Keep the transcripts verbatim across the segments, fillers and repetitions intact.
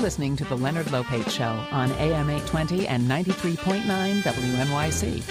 listening to The Leonard Lopate Show on A M eight twenty and ninety-three point nine W N Y C.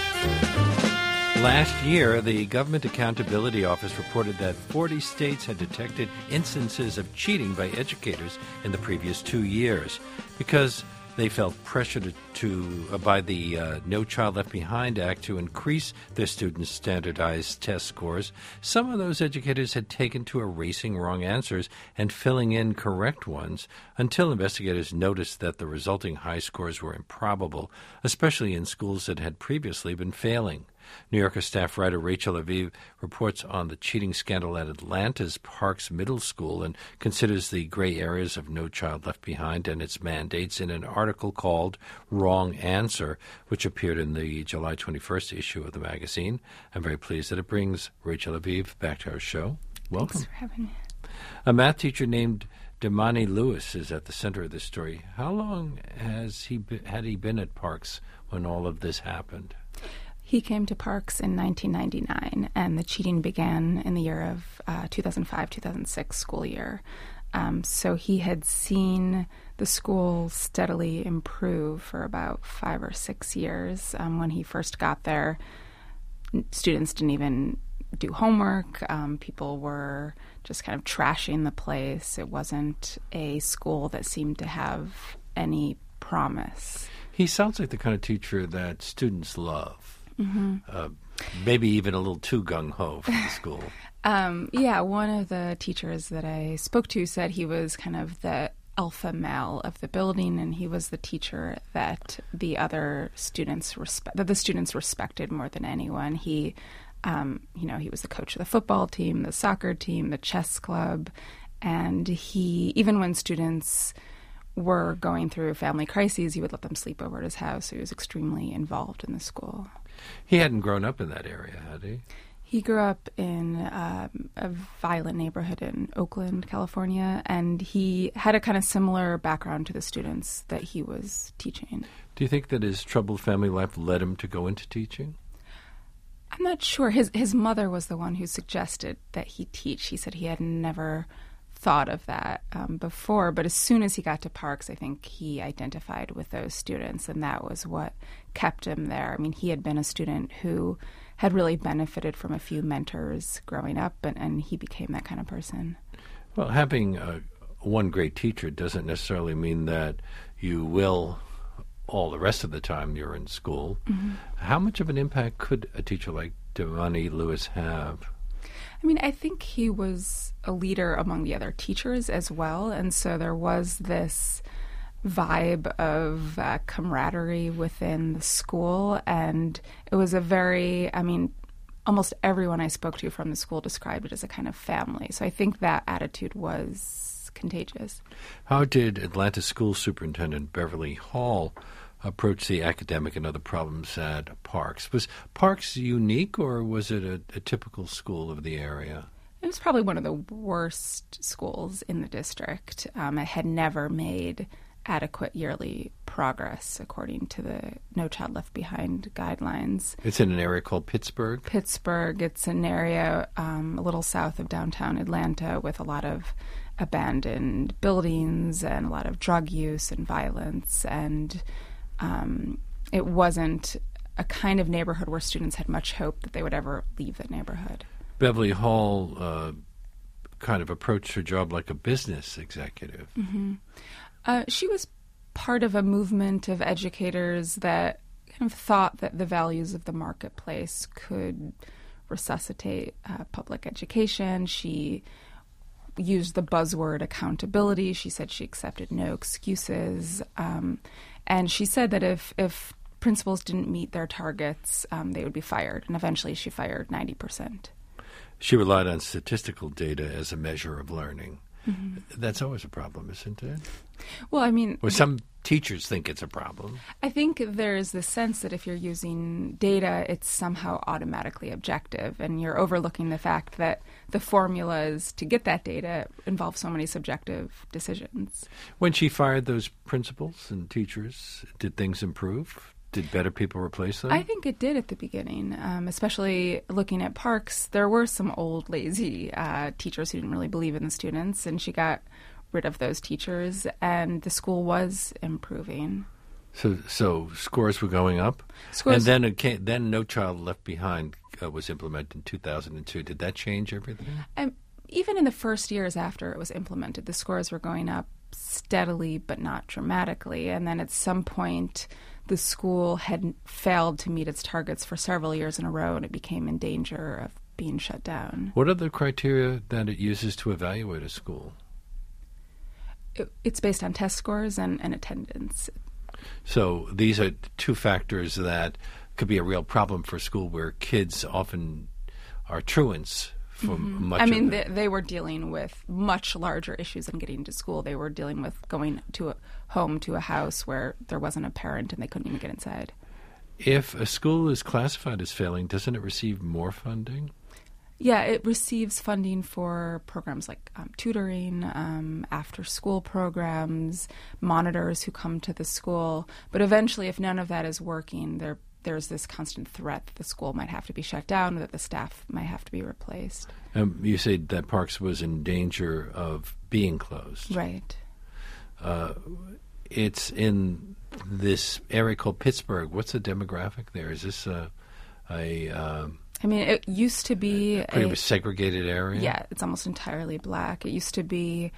Last year, the Government Accountability Office reported that forty states had detected instances of cheating by educators in the previous two years. Because they felt pressured to, uh, by the uh, No Child Left Behind Act to increase their students' standardized test scores, some of those educators had taken to erasing wrong answers and filling in correct ones until investigators noticed that the resulting high scores were improbable, especially in schools that had previously been failing. New Yorker staff writer Rachel Aviv reports on the cheating scandal at Atlanta's Parks Middle School and considers the gray areas of No Child Left Behind and its mandates in an article called Wrong Answer, which appeared in the July twenty-first issue of the magazine. I'm very pleased that it brings Rachel Aviv back to our show. Welcome. Thanks for having me. A math teacher named Damani Lewis is at the center of this story. How long has he been, had he been at Parks when all of this happened? He came to Parks in nineteen ninety-nine, and the cheating began in the year of uh, two thousand five two thousand six school year. Um, so he had seen the school steadily improve for about five or six years. Um, when he first got there, students didn't even do homework. Um, people were just kind of trashing the place. It wasn't a school that seemed to have any promise. He sounds like the kind of teacher that students love. Mm-hmm. Uh, maybe even a little too gung-ho for the school. um, yeah, one of the teachers that I spoke to said he was kind of the alpha male of the building, and he was the teacher that the other students respe- that the students respected more than anyone. He, um, you know, he was the coach of the football team, the soccer team, the chess club, and he, even when students were going through family crises, he would let them sleep over at his house. So he was extremely involved in the school. He hadn't grown up in that area, had he? He grew up in um, a violent neighborhood in Oakland, California, and he had a kind of similar background to the students that he was teaching. Do you think that his troubled family life led him to go into teaching? I'm not sure. His his mother was the one who suggested that he teach. He said he had never thought of that um, before, but as soon as he got to Parks, I think he identified with those students, and that was what kept him there. I mean, he had been a student who had really benefited from a few mentors growing up, and, and he became that kind of person. Well, having uh, one great teacher doesn't necessarily mean that you will all the rest of the time you're in school. Mm-hmm. How much of an impact could a teacher like Damani Lewis have? I mean, I think he was a leader among the other teachers as well, and so there was this vibe of uh, camaraderie within the school, and it was a very, I mean, almost everyone I spoke to from the school described it as a kind of family, so I think that attitude was contagious. How did Atlanta School Superintendent Beverly Hall approach the academic and other problems at Parks? Was Parks unique, or was it a, a typical school of the area? It was probably one of the worst schools in the district. Um, it had never made adequate yearly progress, according to the No Child Left Behind guidelines. It's in an area called Pittsburgh? Pittsburgh. It's an area um, a little south of downtown Atlanta with a lot of abandoned buildings and a lot of drug use and violence, and Um, it wasn't a kind of neighborhood where students had much hope that they would ever leave the neighborhood. Beverly Hall uh, kind of approached her job like a business executive. Mm-hmm. Uh, she was part of a movement of educators that kind of thought that the values of the marketplace could resuscitate uh, public education. She used the buzzword accountability. She said she accepted no excuses. Um, and she said that if, if principals didn't meet their targets, um, they would be fired. And eventually she fired ninety percent. She relied on statistical data as a measure of learning. Mm-hmm. That's always a problem, isn't it? Well, I mean... Well, some teachers think it's a problem. I think there's this sense that if you're using data, it's somehow automatically objective, and you're overlooking the fact that the formulas to get that data involve so many subjective decisions. When she fired those principals and teachers, did things improve? Did better people replace them? I think it did at the beginning, um, especially looking at Parks. There were some old, lazy uh, teachers who didn't really believe in the students, and she got rid of those teachers, and the school was improving. So, so scores were going up, Scores, and then it came, then No Child Left Behind uh, was implemented in two thousand two. Did that change everything? Um, even in the first years after it was implemented, the scores were going up steadily, but not dramatically. And then at some point, the school had failed to meet its targets for several years in a row, and it became in danger of being shut down. What are the criteria that it uses to evaluate a school? It, it's based on test scores and, and attendance. So these are two factors that could be a real problem for a school where kids often are truants for Mm-hmm. much I mean, of they, it. they were dealing with much larger issues than getting to school. They were dealing with going to a home to a house where there wasn't a parent and they couldn't even get inside. If a school is classified as failing, doesn't it receive more funding? Yeah, it receives funding for programs like um, tutoring, um, after-school programs, monitors who come to the school. But eventually, if none of that is working, there there's this constant threat that the school might have to be shut down, or that the staff might have to be replaced. Um, you said that Parks was in danger of being closed. Right. Uh, it's in this area called Pittsburgh. What's the demographic there? Is this a, a um, I mean, it used to be pretty a, much segregated area? Yeah, it's almost entirely black. It used to be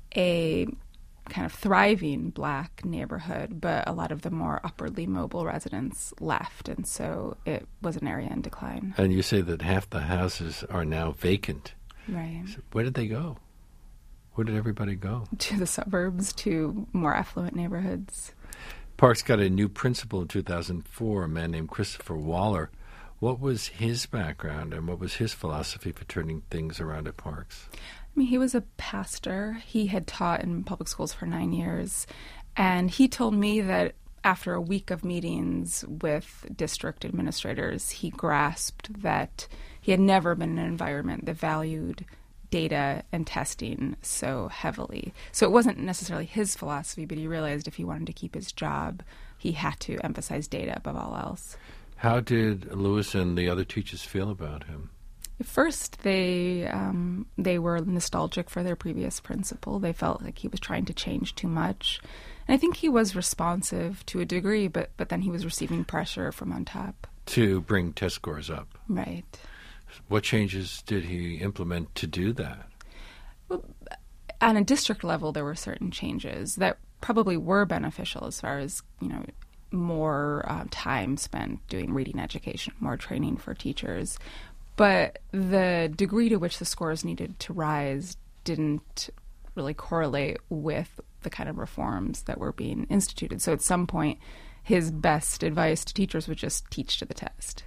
a kind of thriving black neighborhood, but a lot of the more upwardly mobile residents left, and so it was an area in decline. And you say that half the houses are now vacant. Right. So where did they go? Where did everybody go? To the suburbs, to more affluent neighborhoods. Parks got a new principal in two thousand four, a man named Christopher Waller. What was his background and what was his philosophy for turning things around at Parks? I mean, he was a pastor. He had taught in public schools for nine years. And he told me that after a week of meetings with district administrators, he grasped that he had never been in an environment that valued data and testing so heavily. So it wasn't necessarily his philosophy, but he realized if he wanted to keep his job, he had to emphasize data above all else. How did Lewis and the other teachers feel about him? At first, they um, they were nostalgic for their previous principal. They felt like he was trying to change too much. And I think he was responsive to a degree, but, but then he was receiving pressure from on top. To bring test scores up. Right. What changes did he implement to do that? Well, on a district level, there were certain changes that probably were beneficial as far as, you know, more uh, time spent doing reading education, more training for teachers. But the degree to which the scores needed to rise didn't really correlate with the kind of reforms that were being instituted. So at some point, his best advice to teachers was just teach to the test.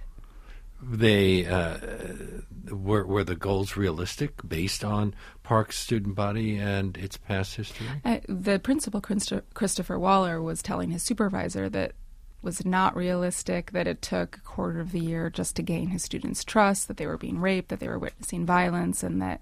They uh, were were the goals realistic based on Parks' student body and its past history? Uh, the principal, Christo- Christopher Waller, was telling his supervisor that was not realistic, that it took a quarter of the year just to gain his students' trust, that they were being raped, that they were witnessing violence, and that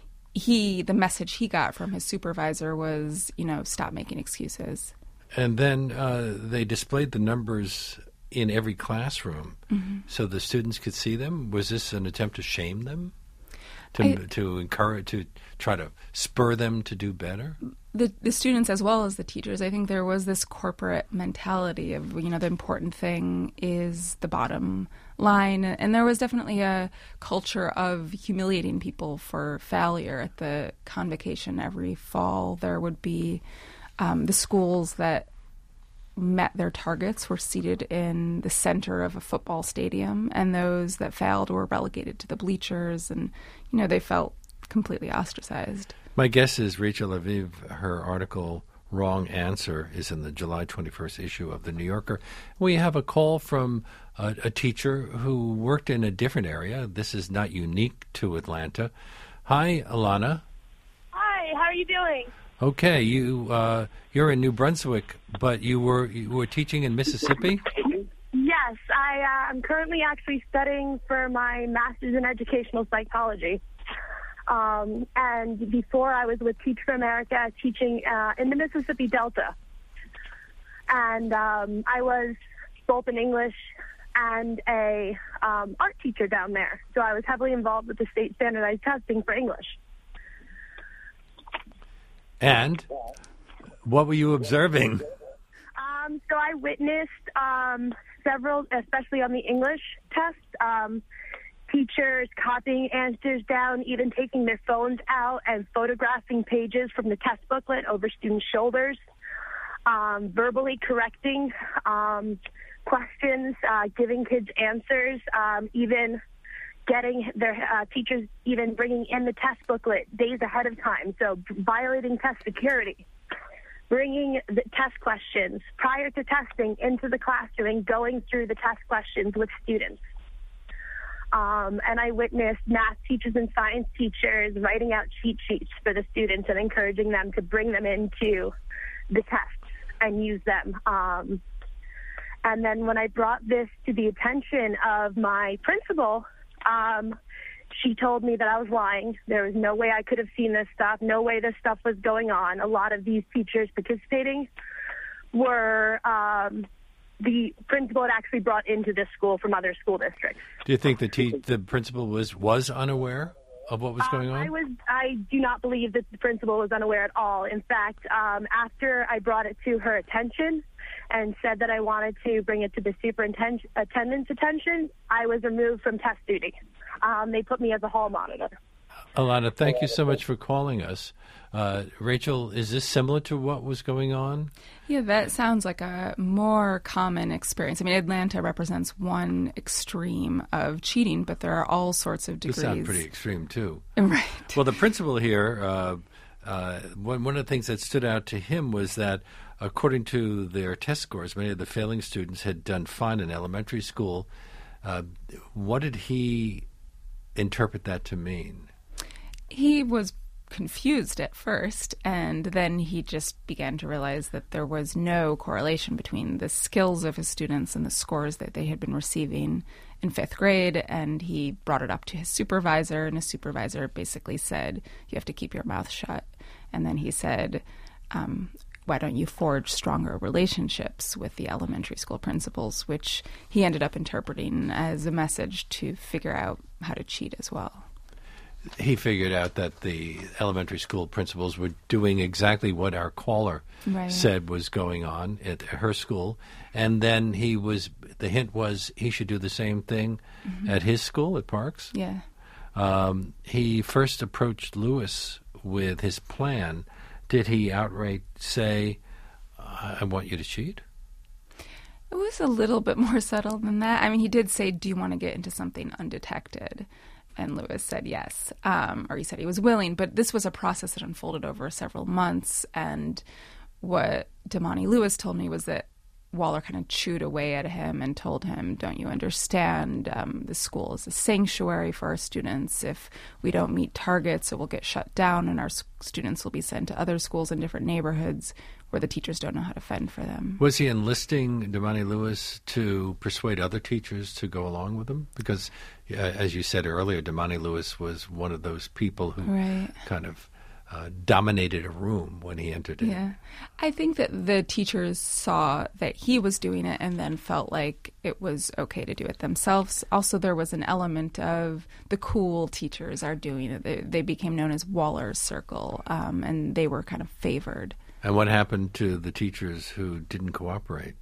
he, the message he got from his supervisor was, you know, stop making excuses. And then uh, they displayed the numbers in every classroom, mm-hmm. so the students could see them. Was this an attempt to shame them, to I, to encourage, to try to spur them to do better? The the students as well as the teachers. I think there was this corporate mentality of, you know, the important thing is the bottom line, and there was definitely a culture of humiliating people for failure. At the convocation every fall, there would be um, the schools that met their targets were seated in the center of a football stadium, and those that failed were relegated to the bleachers, and, you know, they felt completely ostracized. My guess is Rachel Aviv. Her article, Wrong Answer, is in the July twenty-first issue of The New Yorker. We have a call from a, a teacher who worked in a different area. This is not unique to Atlanta. Hi, Alana. Hi, how are you doing? Okay, you uh, you're in New Brunswick, but you were you were teaching in Mississippi? Yes, I uh, I'm currently actually studying for my master's in educational psychology. Um, and before I was with Teach for America, teaching uh, in the Mississippi Delta. And um, I was both an English and a um, art teacher down there. So I was heavily involved with the state standardized testing for English. And what were you observing? Um, so I witnessed um, several, especially on the English test, um, teachers copying answers down, even taking their phones out and photographing pages from the test booklet over students' shoulders, um, verbally correcting um, questions, uh, giving kids answers, um, even getting their uh, teachers even bringing in the test booklet days ahead of time, so violating test security, bringing the test questions prior to testing into the classroom and going through the test questions with students. Um, and I witnessed math teachers and science teachers writing out cheat sheets for the students and encouraging them to bring them into the tests and use them. Um, and then when I brought this to the attention of my principal, um, she told me that I was lying. There was no way I could have seen this stuff, no way this stuff was going on. A lot of these teachers participating were um, the principal had actually brought into this school from other school districts. Do you think the te- the principal was, was unaware of what was going um, on? I was. I do not believe that the principal was unaware at all. In fact, um, after I brought it to her attention and said that I wanted to bring it to the superintendent's attention, I was removed from test duty. Um, they put me as a hall monitor. Alana, thank you so much for calling us. Uh, Rachel, is this similar to what was going on? Yeah, that sounds like a more common experience. I mean, Atlanta represents one extreme of cheating, but there are all sorts of degrees. You sound pretty extreme, too. Right. Well, the principal here, uh, uh, one, one of the things that stood out to him was that, according to their test scores, many of the failing students had done fine in elementary school. Uh, what did he interpret that to mean? He was confused at first, and then he just began to realize that there was no correlation between the skills of his students and the scores that they had been receiving in fifth grade, and he brought it up to his supervisor, and his supervisor basically said, you have to keep your mouth shut. And then he said, um, why don't you forge stronger relationships with the elementary school principals, which he ended up interpreting as a message to figure out how to cheat as well. He figured out that the elementary school principals were doing exactly what our caller right. said was going on at her school. And then he was, the hint was he should do the same thing mm-hmm. at his school at Parks. Yeah. Um, he first approached Lewis with his plan. Did he outright say, I want you to cheat? It was a little bit more subtle than that. I mean, he did say, do you want to get into something undetected? And Lewis said yes, um, or he said he was willing. But this was a process that unfolded over several months. And what Damani Lewis told me was that Waller kind of chewed away at him and told him, don't you understand? Um, the school is a sanctuary for our students. If we don't meet targets, it will get shut down, and our s- students will be sent to other schools in different neighborhoods where the teachers don't know how to fend for them. Was he enlisting Damani Lewis to persuade other teachers to go along with him? Because, uh, as you said earlier, Damani Lewis was one of those people who right. kind of uh, dominated a room when he entered in. Yeah. I think that the teachers saw that he was doing it and then felt like it was okay to do it themselves. Also, there was an element of the cool teachers are doing it. They, they became known as Waller's Circle, um, and they were kind of favored. And what happened to the teachers who didn't cooperate?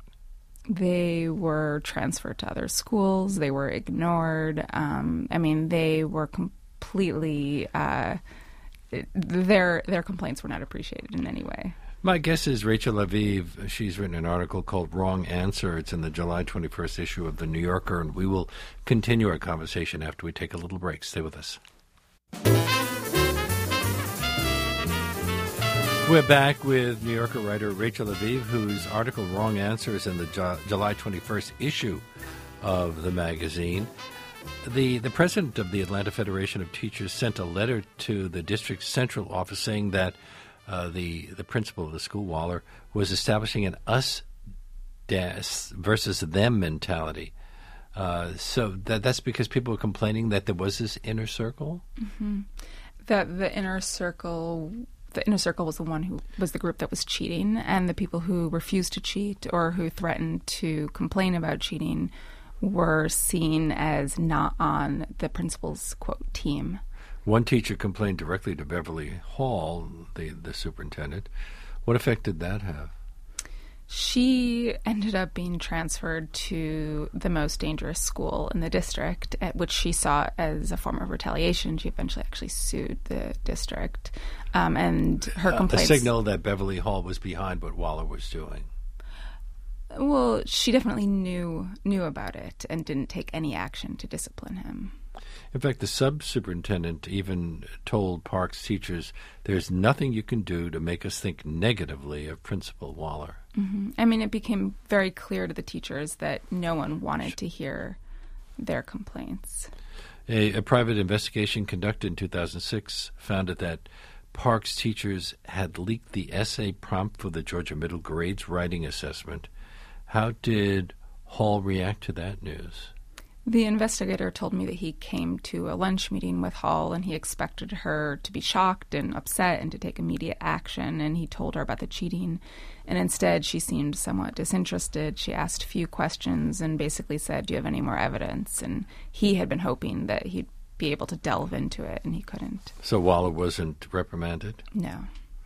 They were transferred to other schools. They were ignored. Um, I mean, they were completely uh, their their complaints were not appreciated in any way. My guess is Rachel Aviv. She's written an article called Wrong Answer. It's in the July twenty-first issue of The New Yorker, and we will continue our conversation after we take a little break. Stay with us. We're back with New Yorker writer Rachel Aviv, whose article Wrong Answer is in the Ju- July twenty-first issue of the magazine. The the president of the Atlanta Federation of Teachers sent a letter to the district's central office saying that uh, the, the principal of the school, Waller, was establishing an us versus them mentality. Uh, so that that's because people were complaining that there was this inner circle? Mm-hmm. That the inner circle... The inner circle was the one who was the group that was cheating, and the people who refused to cheat or who threatened to complain about cheating were seen as not on the principal's, quote, team. One teacher complained directly to Beverly Hall, the, the superintendent. What effect did that have? She ended up being transferred to the most dangerous school in the district, at which she saw as a form of retaliation. She eventually actually sued the district. Um, and her complaints... Uh, a signal that Beverly Hall was behind what Waller was doing. Well, she definitely knew knew about it and didn't take any action to discipline him. In fact, the sub-superintendent even told Parks teachers, there's nothing you can do to make us think negatively of Principal Waller. Mm-hmm. I mean, it became very clear to the teachers that no one wanted to hear their complaints. A, a private investigation conducted in two thousand six found that Parks teachers had leaked the essay prompt for the Georgia middle grades writing assessment. How did Hall react to that news? The investigator told me that he came to a lunch meeting with Hall and he expected her to be shocked and upset and to take immediate action, and he told her about the cheating. And instead, she seemed somewhat disinterested. She asked a few questions and basically said, do you have any more evidence? And he had been hoping that he'd be able to delve into it, and he couldn't. So Waller wasn't reprimanded? No.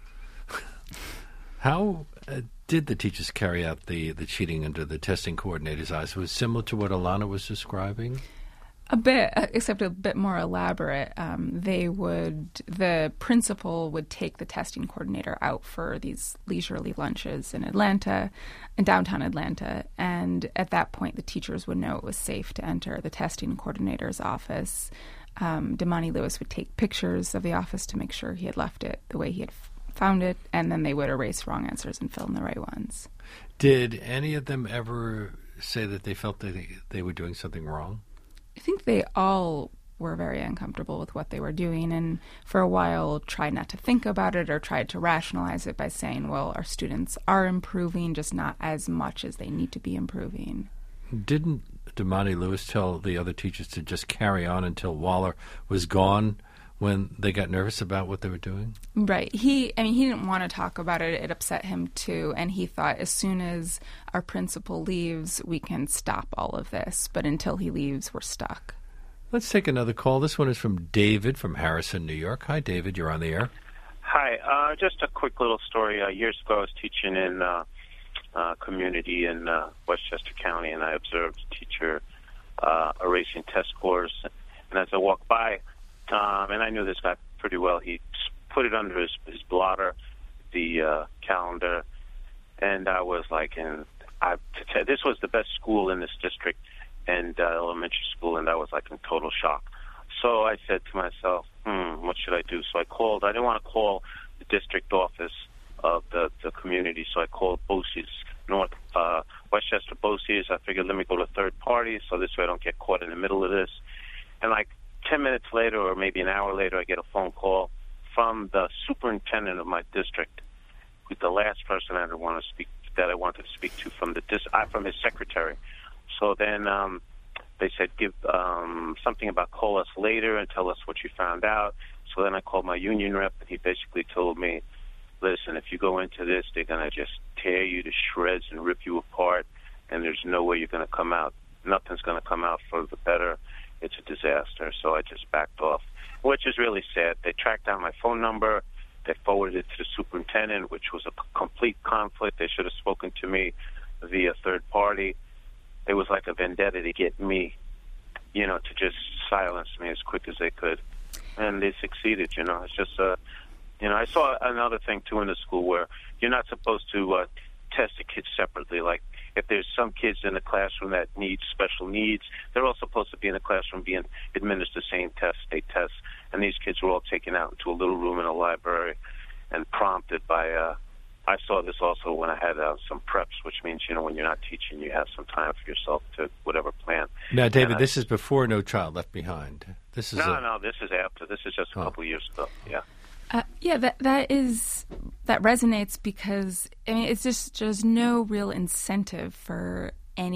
How uh, did the teachers carry out the, the cheating under the testing coordinator's eyes? Was it similar to what Alana was describing? A bit, except a bit more elaborate. Um, they would, the principal would take the testing coordinator out for these leisurely lunches in Atlanta, in downtown Atlanta, and at that point the teachers would know it was safe to enter the testing coordinator's office. Um, Damani Lewis would take pictures of the office to make sure he had left it the way he had f- found it, and then they would erase wrong answers and fill in the right ones. Did any of them ever say that they felt that they, they were doing something wrong? I think they all were very uncomfortable with what they were doing, and for a while tried not to think about it or tried to rationalize it by saying, well, our students are improving, just not as much as they need to be improving. Didn't Damani Lewis tell the other teachers to just carry on until Waller was gone when they got nervous about what they were doing? Right. He, I mean, he didn't want to talk about it. It upset him too. And he thought as soon as our principal leaves, we can stop all of this. But until he leaves, we're stuck. Let's take another call. This one is from David from Harrison, New York. Hi, David. You're on the air. Hi. Uh, just a quick little story. Uh, years ago, I was teaching in uh, uh, community in uh, Westchester County, and I observed a teacher uh, erasing test scores. And as I walked by, Um, and I knew this guy pretty well. He put it under his, his blotter, the uh, calendar, and I was like, and I, this was the best school in this district, and uh, elementary school, and I was like in total shock. So I said to myself, hmm, what should I do? So I called. I didn't want to call the district office of the, the community, so I called BOCES, North uh, Westchester BOCES. I figured, let me go to third party, so this way I don't get caught in the middle of this. And like ten minutes later, or maybe an hour later, I get a phone call from the superintendent of my district, who's the last person I want to speak that I wanted to speak to from the dis- uh, from his secretary. So then um, they said, give um, something about call us later and tell us what you found out. So then I called my union rep, and he basically told me, listen, if you go into this, they're going to just tear you to shreds and rip you apart, and there's no way you're going to come out. Nothing's going to come out for the better. It's a disaster. So I just backed off, which is really sad. They tracked down my phone number. They forwarded it to the superintendent, which was a c- complete conflict. They should have spoken to me via third party. It was like a vendetta to get me, you know, to just silence me as quick as they could. And they succeeded, you know. It's just, uh, you know, I saw another thing, too, in the school where you're not supposed to uh, test the kids separately. Like, if there's some kids in the classroom that need special needs, they're all supposed to be in the classroom being administered the same test, state tests. And these kids were all taken out into a little room in a library and prompted by, uh, I saw this also when I had uh, some preps, which means, you know, when you're not teaching, you have some time for yourself to whatever plan. Now, David, I, this is before No Child Left Behind. This is No, a... no, this is after. This is just a oh. couple years ago, yeah. Uh, yeah, that that is that resonates because I mean it's just there's no real incentive for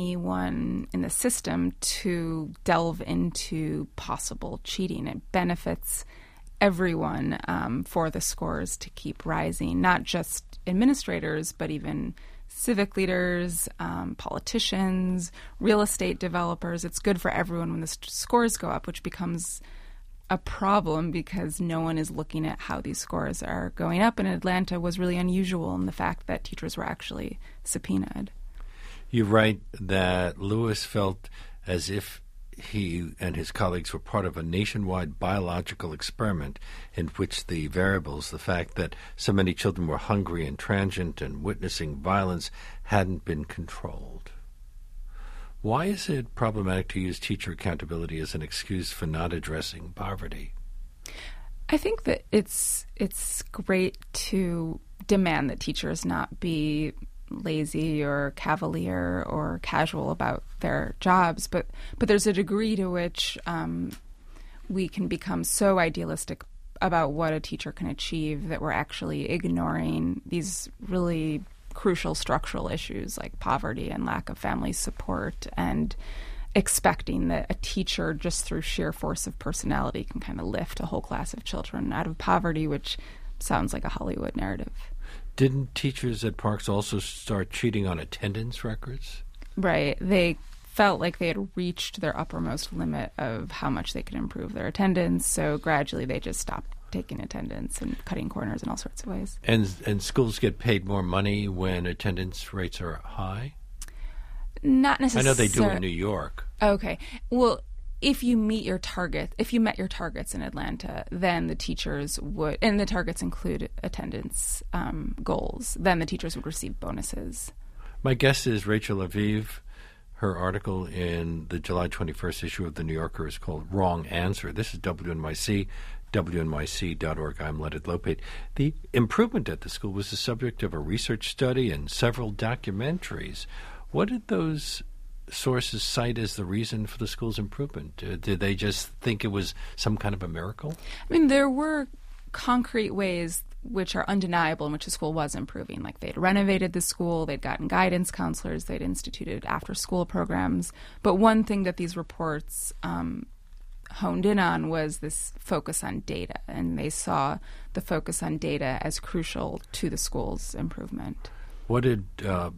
anyone in the system to delve into possible cheating. It benefits everyone um, for the scores to keep rising, not just administrators, but even civic leaders, um, politicians, real estate developers. It's good for everyone when the scores go up, which becomes a problem because no one is looking at how these scores are going up. And Atlanta was really unusual in the fact that teachers were actually subpoenaed. You write that Lewis felt as if he and his colleagues were part of a nationwide biological experiment in which the variables, the fact that so many children were hungry and transient and witnessing violence, hadn't been controlled. Why is it problematic to use teacher accountability as an excuse for not addressing poverty? I think that it's it's great to demand that teachers not be lazy or cavalier or casual about their jobs, but but there's a degree to which um, we can become so idealistic about what a teacher can achieve that we're actually ignoring these really crucial structural issues like poverty and lack of family support, and expecting that a teacher just through sheer force of personality can kind of lift a whole class of children out of poverty, which sounds like a Hollywood narrative. Didn't teachers at Parks also start cheating on attendance records? Right. They felt like they had reached their uppermost limit of how much they could improve their attendance, so gradually they just stopped taking attendance and cutting corners in all sorts of ways. And and schools get paid more money when attendance rates are high? Not necessarily. I know they do in New York. Okay. Well, if you meet your target, if you met your targets in Atlanta, then the teachers would, and the targets include attendance um, goals, then the teachers would receive bonuses. My guest is Rachel Aviv. Her article in the July twenty-first issue of The New Yorker is called Wrong Answer. This is W N Y C, W N Y C dot org. I'm Leonard Lopate. The improvement at the school was the subject of a research study and several documentaries. What did those sources cite as the reason for the school's improvement? Uh, did they just think it was some kind of a miracle? I mean, there were concrete ways which are undeniable in which the school was improving. Like they'd renovated the school, they'd gotten guidance counselors, they'd instituted after-school programs. But one thing that these reports um, honed in on was this focus on data, and they saw the focus on data as crucial to the school's improvement. What did uh,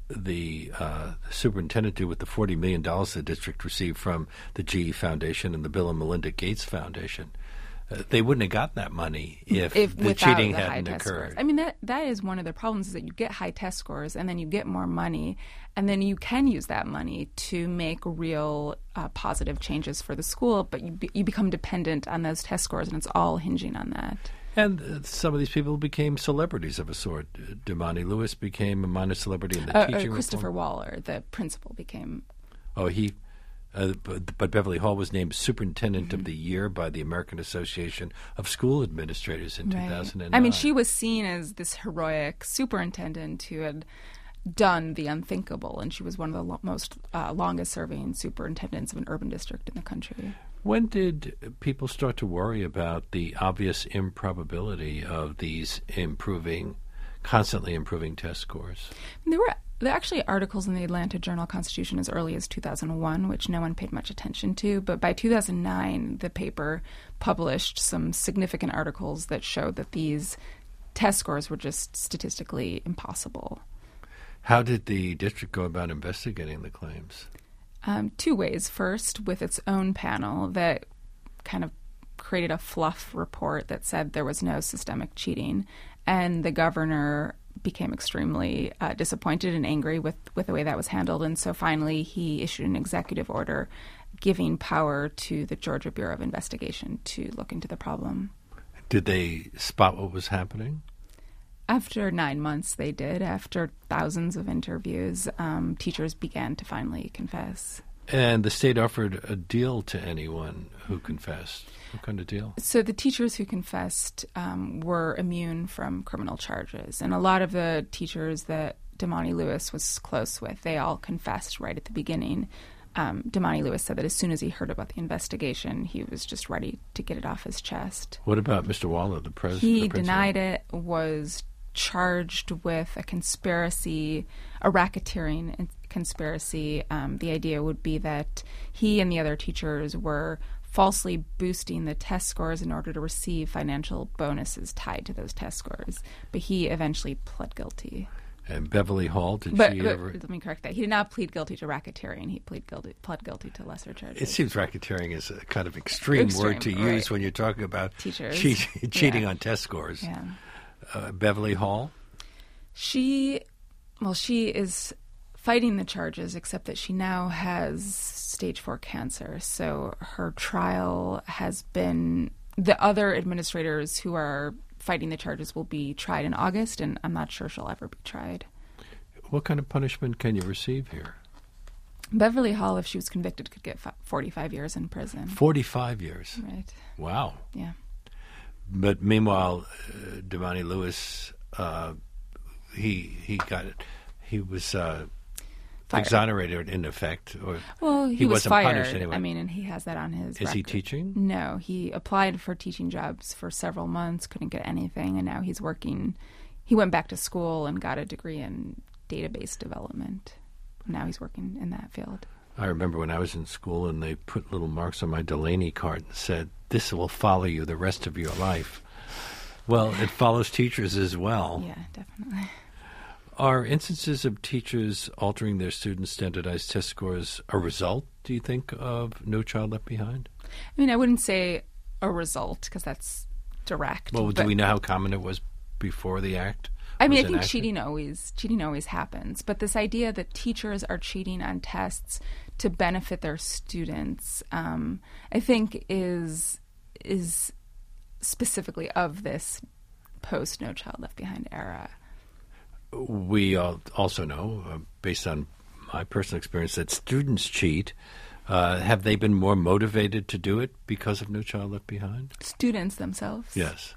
the uh, superintendent do with the forty million dollars the district received from the G E Foundation and the Bill and Melinda Gates Foundation? Uh, they wouldn't have gotten that money if, if the cheating the hadn't high test occurred. Scores. I mean, that that is one of the problems, is that you get high test scores and then you get more money, and then you can use that money to make real uh, positive changes for the school, but you be, you become dependent on those test scores, and it's all hinging on that. And uh, some of these people became celebrities of a sort. Uh, Damani Lewis became a minor celebrity in the uh, teaching uh, Christopher reform. Waller, the principal, became... Oh, he... Uh, but, but Beverly Hall was named Superintendent mm-hmm. of the Year by the American Association of School Administrators in right. two thousand nine. I mean, she was seen as this heroic superintendent who had done the unthinkable, and she was one of the lo- most uh, longest-serving superintendents of an urban district in the country. When did people start to worry about the obvious improbability of these improving, constantly improving test scores? There were There are actually articles in the Atlanta Journal-Constitution as early as two thousand one, which no one paid much attention to. But by two thousand nine, the paper published some significant articles that showed that these test scores were just statistically impossible. How did the district go about investigating the claims? Um, two ways. First, with its own panel that kind of created a fluff report that said there was no systemic cheating, and the governor became extremely uh, disappointed and angry with, with the way that was handled. And so finally he issued an executive order giving power to the Georgia Bureau of Investigation to look into the problem. Did they spot what was happening? After nine months, they did. After thousands of interviews, um, teachers began to finally confess. And the state offered a deal to anyone who confessed. What kind of deal? So the teachers who confessed um, were immune from criminal charges. And a lot of the teachers that Damani Lewis was close with, they all confessed right at the beginning. Um, Damani Lewis said that as soon as he heard about the investigation, he was just ready to get it off his chest. What about Mister Waller, the president? He denied it, was charged with a conspiracy, a racketeering conspiracy. Um, the idea would be that he and the other teachers were falsely boosting the test scores in order to receive financial bonuses tied to those test scores. But he eventually pled guilty. And Beverly Hall, did But, she but ever... let me correct that. He did not plead guilty to racketeering. He plead guilty, pled guilty to lesser charges. It seems racketeering is a kind of extreme, Extreme, word to right. use when you're talking about Teachers. cheat, cheating Yeah. on test scores. Yeah. Uh, Beverly Hall? She, well, she is fighting the charges, except that she now has stage four cancer. So her trial has been, the other administrators who are fighting the charges will be tried in August, and I'm not sure she'll ever be tried. What kind of punishment can you receive here? Beverly Hall, if she was convicted, could get forty-five years in prison. forty-five years. Right. Wow. Yeah. But meanwhile, uh, Damani Lewis, uh, he he got it. He was uh, Fired. exonerated in effect, or Well, he, he was wasn't fired. punished anyway. I mean, and he has that on his Is he record. teaching? No, he applied for teaching jobs for several months, couldn't get anything, and now he's working. He went back to school and got a degree in database development. Now he's working in that field. I remember when I was in school and they put little marks on my Delaney card and said, "This will follow you the rest of your life." Well, it follows teachers as well. Yeah, definitely. Are instances of teachers altering their students' standardized test scores a result, do you think, of No Child Left Behind? I mean, I wouldn't say a result because that's direct. Well, do but- we know how common it was before the act? I mean, was I think enacted? cheating always cheating always happens, but this idea that teachers are cheating on tests to benefit their students, um, I think, is is specifically of this post No Child Left Behind era. We uh, also know, uh, based on my personal experience, that students cheat. Uh, have they been more motivated to do it because of No Child Left Behind? Students themselves. Yes.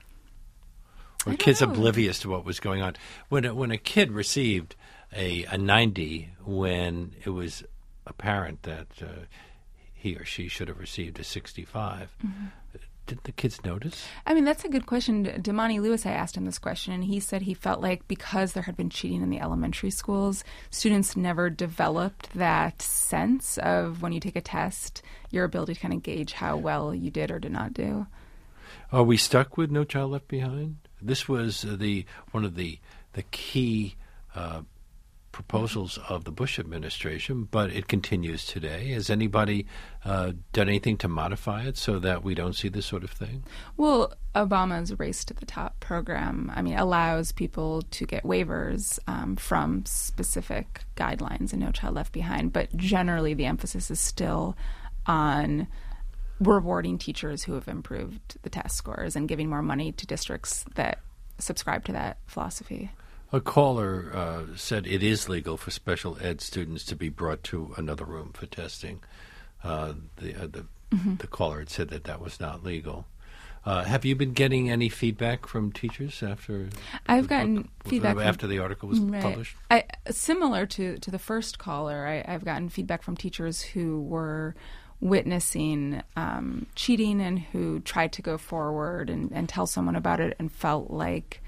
Or I don't kids know. oblivious to what was going on. When a, when a kid received a, a ninety when it was apparent that uh, he or she should have received a sixty-five, Mm-hmm. did the kids notice? I mean, that's a good question. Damani Lewis, I asked him this question, and he said he felt like because there had been cheating in the elementary schools, students never developed that sense of when you take a test, your ability to kind of gauge how well you did or did not do. Are we stuck with No Child Left Behind? This was uh, the one of the the key uh, proposals of the Bush administration, but it continues today. Has anybody uh, done anything to modify it so that we don't see this sort of thing? Well, Obama's Race to the Top program, I mean, allows people to get waivers um, from specific guidelines and No Child Left Behind, but generally the emphasis is still on rewarding teachers who have improved the test scores and giving more money to districts that subscribe to that philosophy. A caller uh, said it is legal for special ed students to be brought to another room for testing. Uh, the uh, the, Mm-hmm. the caller had said that that was not legal. Uh, have you been getting any feedback from teachers after? I've the gotten book- feedback from- after the article was Right. published. I, similar to, to the first caller, I, I've gotten feedback from teachers who were witnessing um, cheating and who tried to go forward and, and tell someone about it and felt like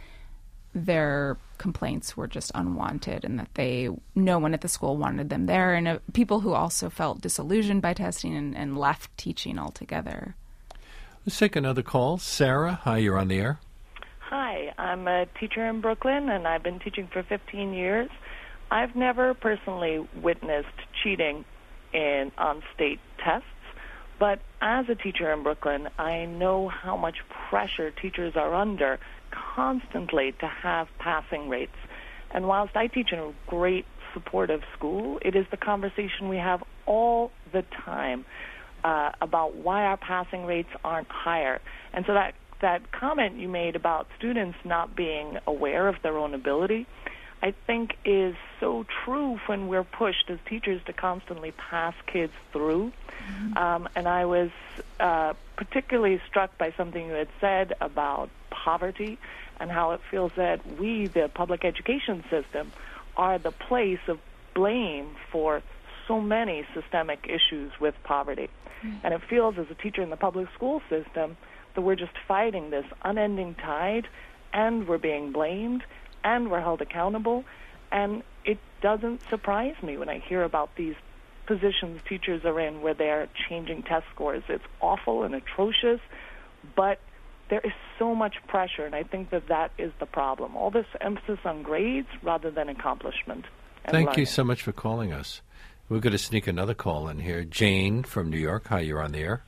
their complaints were just unwanted and that they no one at the school wanted them there, and uh, people who also felt disillusioned by testing and, and left teaching altogether. Let's take another call. Sarah, hi, you're on the air. Hi, I'm a teacher in Brooklyn, and I've been teaching for fifteen years. I've never personally witnessed cheating in on state tests, but as a teacher in Brooklyn, I know how much pressure teachers are under constantly to have passing rates. And whilst I teach in a great supportive school, it is the conversation we have all the time uh, about why our passing rates aren't higher. And so that, that comment you made about students not being aware of their own ability, I think is so true when we're pushed as teachers to constantly pass kids through. Mm-hmm. Um, and I was uh, particularly struck by something you had said about poverty and how it feels that we, the public education system, are the place of blame for so many systemic issues with poverty. Mm-hmm. And it feels as a teacher in the public school system that we're just fighting this unending tide, and we're being blamed, and we're held accountable. And it doesn't surprise me when I hear about these positions teachers are in where they're changing test scores. It's awful and atrocious, but there is so much pressure, and I think that that is the problem. All this emphasis on grades rather than accomplishment. And Thank learning. you so much for calling us. We're going to sneak another call in here. Jane from New York. Hi, you're on the air.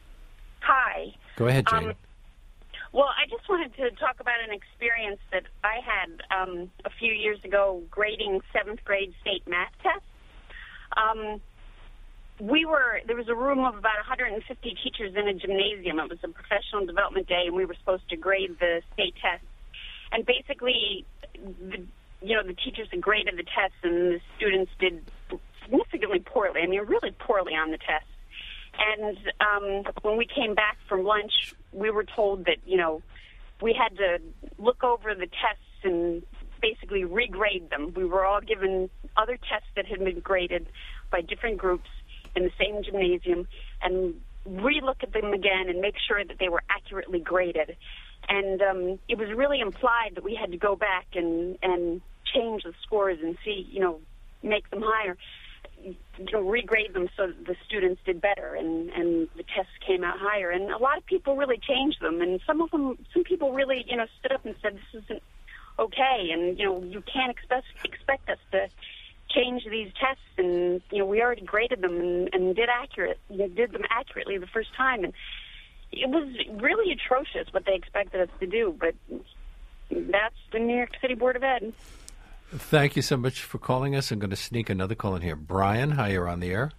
Hi. Go ahead, Jane. Um, well, I just wanted to talk about an experience that I had um, a few years ago grading seventh grade state math tests. Um, we were, there was a room of about one hundred fifty teachers in a gymnasium. It was a professional development day, and we were supposed to grade the state tests. And basically, the, you know, the teachers had graded the tests, and the students did significantly poorly. I mean, really poorly on the tests. And um, when we came back from lunch, we were told that, you know, we had to look over the tests and basically regrade them. We were all given other tests that had been graded by different groups in the same gymnasium and relook at them again and make sure that they were accurately graded. And um, it was really implied that we had to go back and, and change the scores and see, you know, make them higher. You know, regrade them so that the students did better and, and the tests came out higher. And a lot of people really changed them. And some of them, some people really, you know, stood up and said, this isn't okay. And, you know, you can't expect, expect us to change these tests. And, you know, we already graded them and, and did accurate, you know, did them accurately the first time. And it was really atrocious what they expected us to do. But that's the New York City Board of Ed. Thank you so much for calling us. I'm going to sneak another call in here. Brian, hi, you're on the air.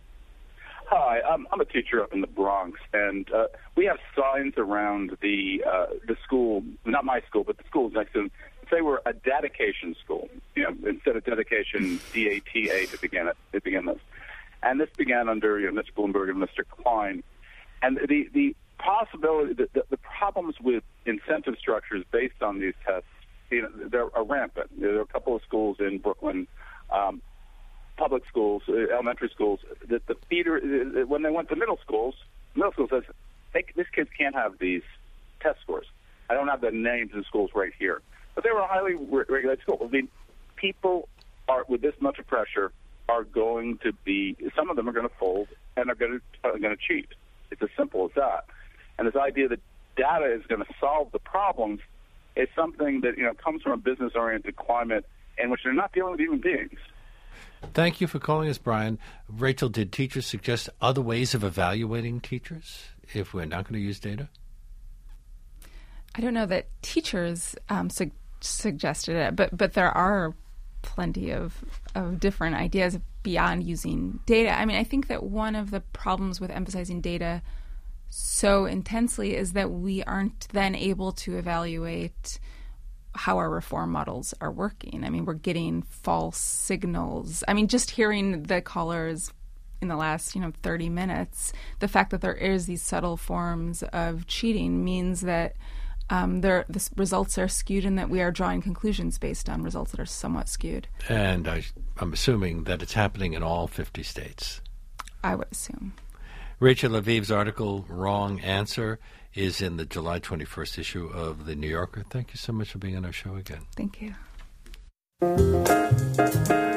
Hi, um, I'm a teacher up in the Bronx, and uh, we have signs around the uh, the school, not my school, but the schools next to them. Say we're a dedication school, you know, instead of dedication, D A T A to begin it, to begin this. And this began under, you know, Mister Bloomberg and Mister Klein. And the the possibility, the, the, the problems with incentive structures based on these tests, you know, they're rampant. There are a couple of schools in Brooklyn, um, public schools, uh, elementary schools, that the feeder, uh, when they went to middle schools, middle school says, they, these kids can't have these test scores. I don't have the names of schools right here. But they were a highly re- regulated school. I mean, people are, with this much pressure, are going to be, some of them are going to fold and are going to, are going to cheat. It's as simple as that. And this idea that data is going to solve the problems is something that, you know, comes from a business-oriented climate in which they're not dealing with human beings. Thank you for calling us, Brian. Rachel, did teachers suggest other ways of evaluating teachers if we're not going to use data? I don't know that teachers um, su- suggested it, but but there are plenty of, of different ideas beyond using data. I mean, I think that one of the problems with emphasizing data so intensely is that we aren't then able to evaluate how our reform models are working. I mean, we're getting false signals. I mean, just hearing the callers in the last, you know, thirty minutes, the fact that there is these subtle forms of cheating means that um, there, the results are skewed and that we are drawing conclusions based on results that are somewhat skewed. And I, I'm assuming that it's happening in all fifty states. I would assume. Rachel Leviv's article, Wrong Answer, is in the July twenty-first issue of The New Yorker. Thank you so much for being on our show again. Thank you.